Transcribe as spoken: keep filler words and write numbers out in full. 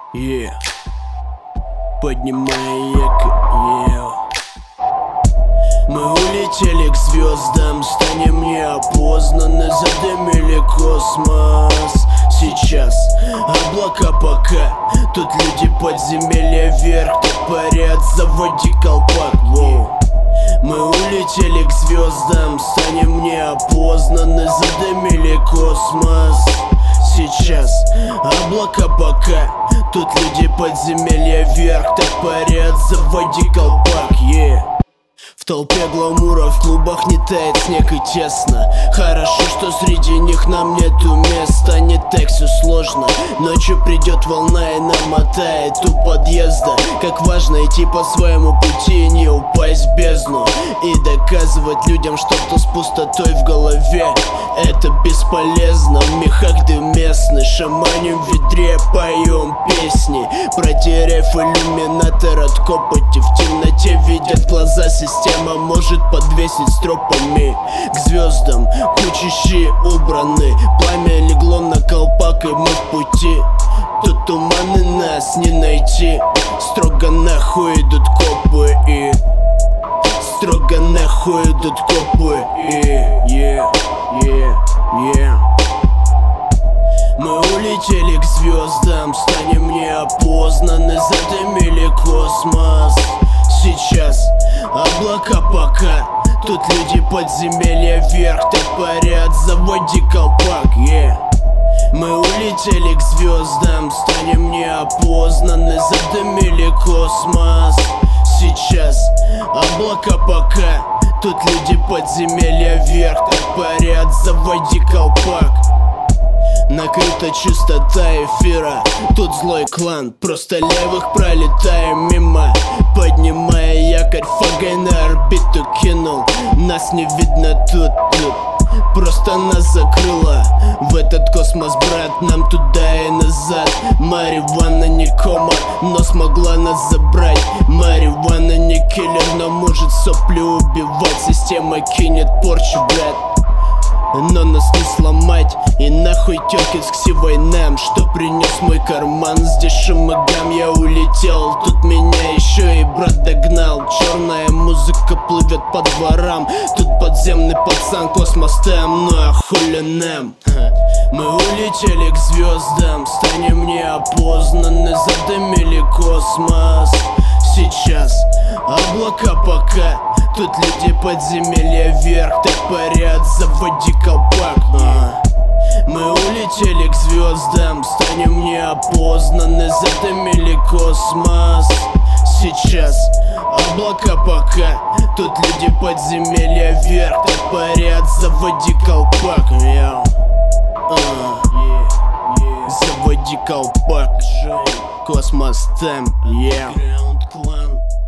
Yeah. Поднимай якорь, yeah. Мы улетели к звездам, станем неопознаны, задымили космос. Сейчас облака пока, тут люди подземелья вверх, так парят, заводи колпак, воу. Мы улетели к звездам, станем неопознаны, задымили космос. Сейчас облака пока, тут люди подземелья вверх, так парят, заводи колпак, yeah. В толпе гламура, в клубах не тает снег и тесно. Хорошо, что среди них нам нету места. Не так все сложно, ночью придет волна и намотает у подъезда. Как важно идти по своему пути и не упасть в бездну. И доказывать людям что-то с пустотой в голове. Это бесполезно, в мехах дым местный. Шаманим в ведре, поем песни. Протерев иллюминатор от копоти, в темноте видят глаза, система может подвесить стропами. К звездам кучи щи убраны, пламя легло на колпак, и мы в пути. Тут туманы, нас не найти. Строго нахуй идут копы и Строго нахуй идут копы и yeah, yeah, yeah. Мы улетели к звездам, станем неопознаны, задымили космос. Сейчас облака пока, тут люди подземелья вверх, так парят, заводи колпак, yeah. Мы улетели к звездам, станем неопознаны, задымили космос. Сейчас облака пока, тут люди подземелья вверх, так парят, заводи колпак. Накрыта чистота эфира, тут злой клан, просто левых пролетаем мимо. Поднимая якорь, фагой на орбиту кинул. Нас не видно тут, тут просто нас закрыло в этот космос, брат, нам туда и назад. Марихуана не кома, но смогла нас забрать. Марихуана не киллер, но может сопли убивать. Система кинет порчу, блядь, но нас не сломать. И нахуй тёлки с ксивой нам, что принес мой карман. Здесь шумагам, я улетел, тут меня еще и брат догнал. Черная музыка плывет по дворам, тут подземный пацан, космос там, ну а хули нам. Мы улетели к звездам, станем неопознаны, задымили космос. Сейчас облака пока, тут люди подземелья вверх, так парят, заводи колпак, а. Мы улетели к звездам, станем неопознаны, задымили космос. Сейчас облака пока, тут люди подземелья вверх, так парят, заводи колпак, yeah. uh. Заводи колпак, космос там, yeah.